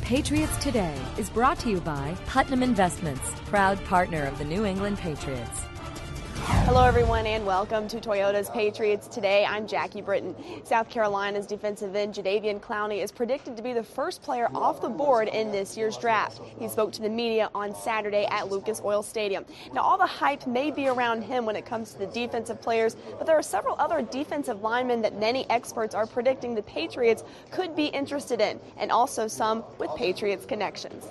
Patriots Today is brought to you by Putnam Investments, proud partner of the New England Patriots. Hello everyone and welcome to Toyota's Patriots Today. I'm Jackie Britton. South Carolina's defensive end Jadeveon Clowney is predicted to be the first player off the board in this year's draft. He spoke to the media on Saturday at Lucas Oil Stadium. Now all the hype may be around him when it comes to the defensive players, but there are several other defensive linemen that many experts are predicting the Patriots could be interested in, and also some with Patriots connections.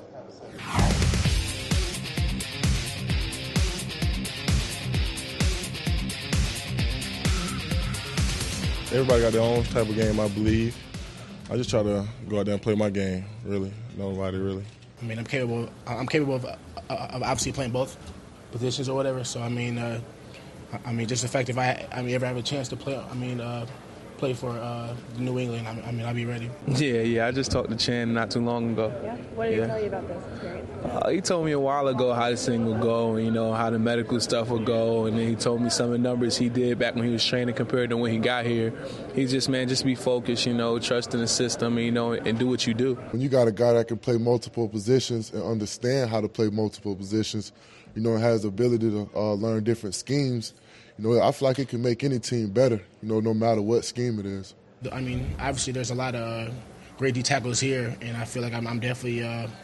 Everybody got their own type of game, I believe. I just try to go out there and play my game, really. Nobody really. I mean, I'm capable of obviously playing both positions or whatever. So I mean, just the fact if I ever have a chance to play, play for New England, I'll be ready. Yeah. I just talked to Chan not too long ago. Yeah. What did he tell you about this experience? He told me a while ago how this thing would go, how the medical stuff would go, and then he told me some of the numbers he did back when he was training compared to when he got here. He's just be focused, trust in the system, and do what you do. When you got a guy that can play multiple positions and understand how to play multiple positions, and has the ability to learn different schemes, I feel like it can make any team better, no matter what scheme it is. I mean, obviously there's a lot of great D tackles here, and I feel like I'm definitely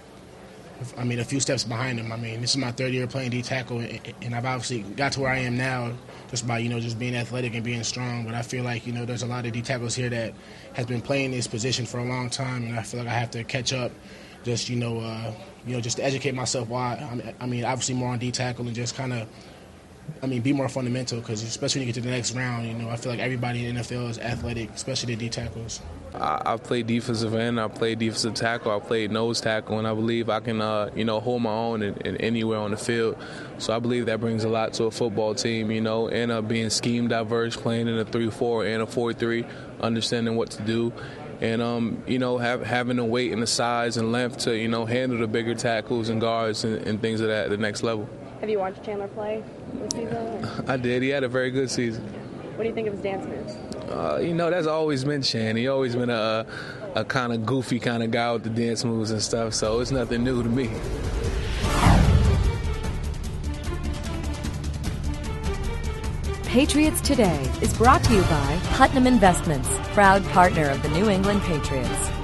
a few steps behind him. This is my third year playing D tackle, and I've obviously got to where I am now just by, just being athletic and being strong. But I feel like, there's a lot of D tackles here that has been playing this position for a long time, and I feel like I have to catch up just, just to educate myself why. Obviously more on D tackle and just kind of, be more fundamental, because especially when you get to the next round, I feel like everybody in the NFL is athletic, especially the D tackles. I've played defensive end, I've played defensive tackle, I've played nose tackle, and I believe I can, hold my own in anywhere on the field. So I believe that brings a lot to a football team, and being scheme diverse, playing in a 3-4 and a 4-3, understanding what to do. And, having the weight and the size and length to, handle the bigger tackles and guards and things of that at the next level. Have you watched Chandler play this season? I did. He had a very good season. What do you think of his dance moves? That's always been Chan. He always been a kind of goofy kind of guy with the dance moves and stuff, so it's nothing new to me. Patriots Today is brought to you by Putnam Investments, proud partner of the New England Patriots.